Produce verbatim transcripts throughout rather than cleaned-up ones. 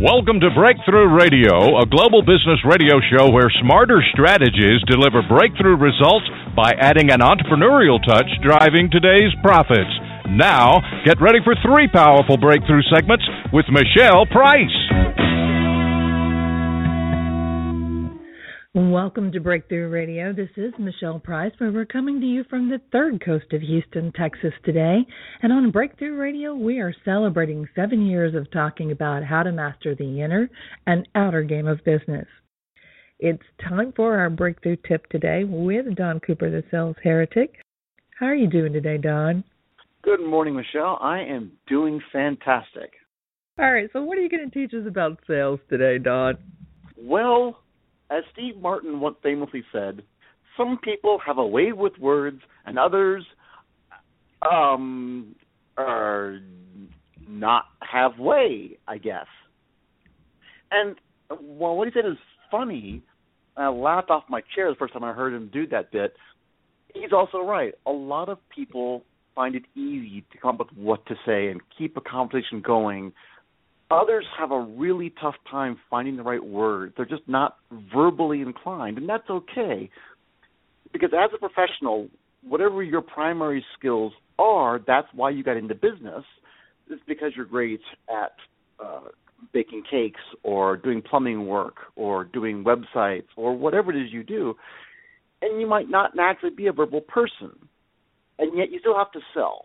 Welcome to Breakthrough Radio, a global business radio show where smarter strategies deliver breakthrough results by adding an entrepreneurial touch driving today's profits. Now, get ready for three powerful breakthrough segments with Michelle Price. Welcome to Breakthrough Radio. This is Michelle Price, where we're coming to you from the third coast of Houston, Texas today. And on Breakthrough Radio, we are celebrating seven years of talking about how to master the inner and outer game of business. It's time for our breakthrough tip today with Don Cooper, the sales heretic. How are you doing today, Don? Good morning, Michelle. I am doing fantastic. All right, so what are you going to teach us about sales today, Don? Well, as Steve Martin once famously said, some people have a way with words and others um, are not have way, I guess. And well, what he said is funny. I laughed off my chair the first time I heard him do that bit. He's also right. A lot of people find it easy to come up with what to say and keep a conversation going. Others have a really tough time finding the right word. They're just not verbally inclined, and that's okay. Because as a professional, whatever your primary skills are, that's why you got into business. It's because you're great at uh, baking cakes or doing plumbing work or doing websites or whatever it is you do. And you might not naturally be a verbal person, and yet you still have to sell.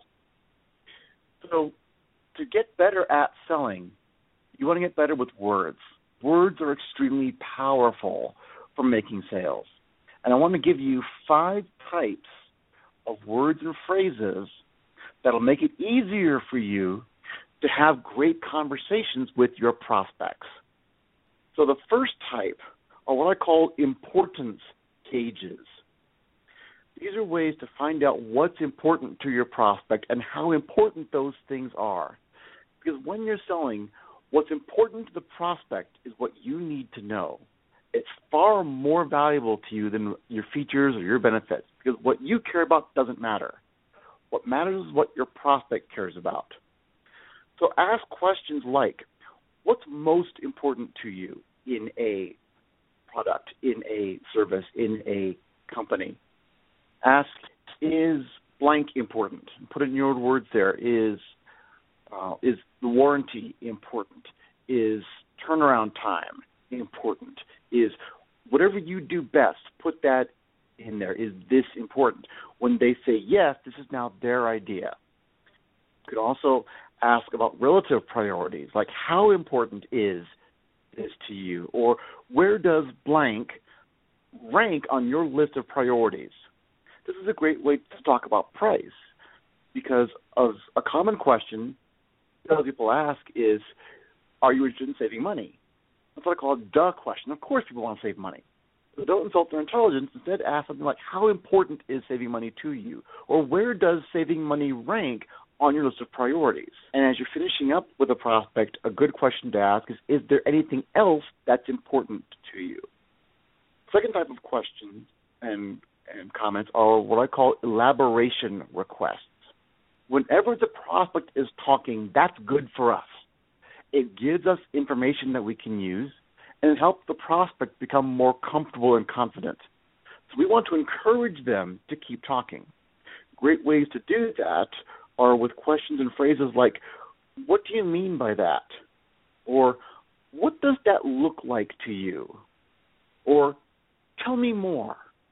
So to get better at selling, you want to get better with words. Words are extremely powerful for making sales. And I want to give you five types of words and phrases that'll make it easier for you to have great conversations with your prospects. So the first type are what I call importance cages. These are ways to find out what's important to your prospect and how important those things are. Because when you're selling, what's important to the prospect is what you need to know. It's far more valuable to you than your features or your benefits, because what you care about doesn't matter. What matters is what your prospect cares about. So ask questions like, what's most important to you in a product, in a service, in a company? Ask, is blank important? Put it in your words there. Is Uh, is the warranty important? Is turnaround time important? Is whatever you do best, put that in there. Is this important? When they say yes, this is now their idea. You could also ask about relative priorities, like how important is this to you? Or where does blank rank on your list of priorities? This is a great way to talk about price, because of a common question that people ask is, are you interested in saving money? That's what I call a duh question. Of course people want to save money. So don't insult their intelligence. Instead, ask something like, how important is saving money to you? Or where does saving money rank on your list of priorities? And as you're finishing up with a prospect, a good question to ask is, is there anything else that's important to you? Second type of questions and, and comments are what I call elaboration requests. Whenever the prospect is talking, that's good for us. It gives us information that we can use, and it helps the prospect become more comfortable and confident. So we want to encourage them to keep talking. Great ways to do that are with questions and phrases like, what do you mean by that? Or, what does that look like to you? Or, tell me more.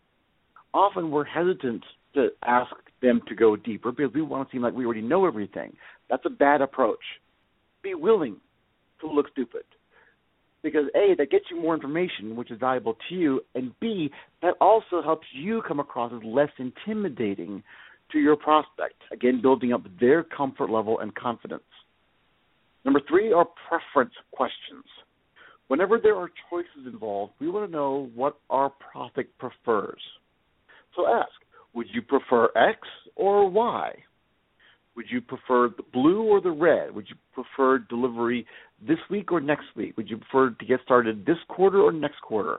Often we're hesitant to ask them to go deeper because we want to seem like we already know everything. That's a bad approach. Be willing to look stupid. Because A, that gets you more information, which is valuable to you, and B, that also helps you come across as less intimidating to your prospect, again, building up their comfort level and confidence. Number three are preference questions. Whenever there are choices involved, we want to know what our prospect prefers. So ask, would you prefer X or Y? Would you prefer the blue or the red? Would you prefer delivery this week or next week? Would you prefer to get started this quarter or next quarter?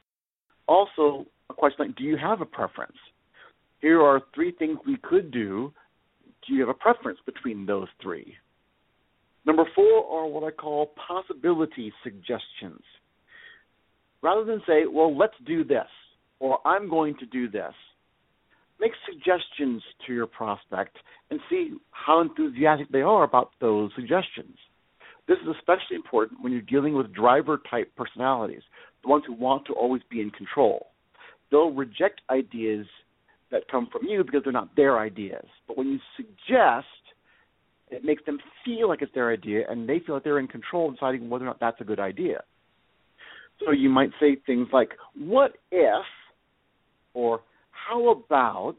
Also, a question like, do you have a preference? Here are three things we could do. Do you have a preference between those three? Number four are what I call possibility suggestions. Rather than say, well, let's do this, or I'm going to do this, make suggestions to your prospect and see how enthusiastic they are about those suggestions. This is especially important when you're dealing with driver-type personalities, the ones who want to always be in control. They'll reject ideas that come from you because they're not their ideas. But when you suggest, it makes them feel like it's their idea, and they feel like they're in control of deciding whether or not that's a good idea. So you might say things like, what if, or how about,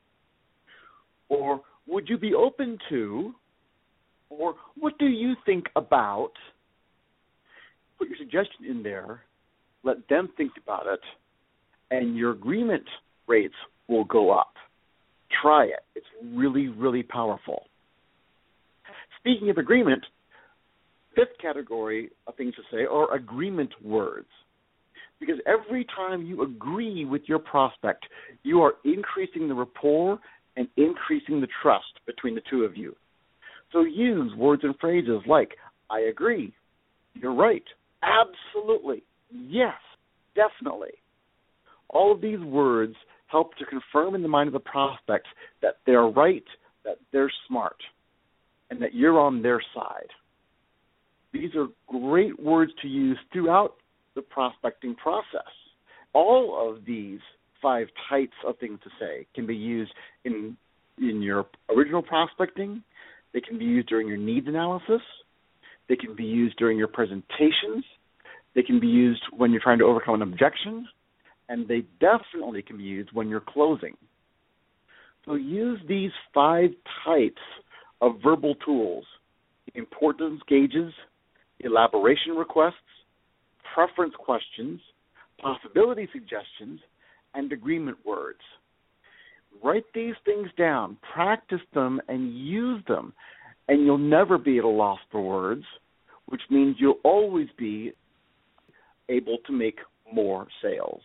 or would you be open to, or what do you think about? Put your suggestion in there, let them think about it, and your agreement rates will go up. Try it. It's really, really powerful. Speaking of agreement, fifth category of things to say are agreement words. Because every time you agree with your prospect, you are increasing the rapport and increasing the trust between the two of you. So use words and phrases like, I agree, you're right, absolutely, yes, definitely. All of these words help to confirm in the mind of the prospect that they're right, that they're smart, and that you're on their side. These are great words to use throughout the prospecting process. All of these five types of things to say can be used in in your original prospecting. They can be used during your needs analysis. They can be used during your presentations. They can be used when you're trying to overcome an objection. And they definitely can be used when you're closing. So use these five types of verbal tools: importance gauges, elaboration requests, preference questions, possibility suggestions, and agreement words. Write these things down, practice them, and use them, and you'll never be at a loss for words, which means you'll always be able to make more sales.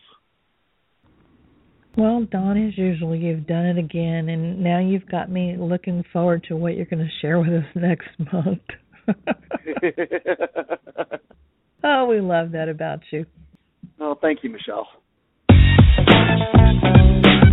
Well, Don, as usual, you've done it again, and now you've got me looking forward to what you're going to share with us next month. Oh, we love that about you. Oh, thank you, Michelle.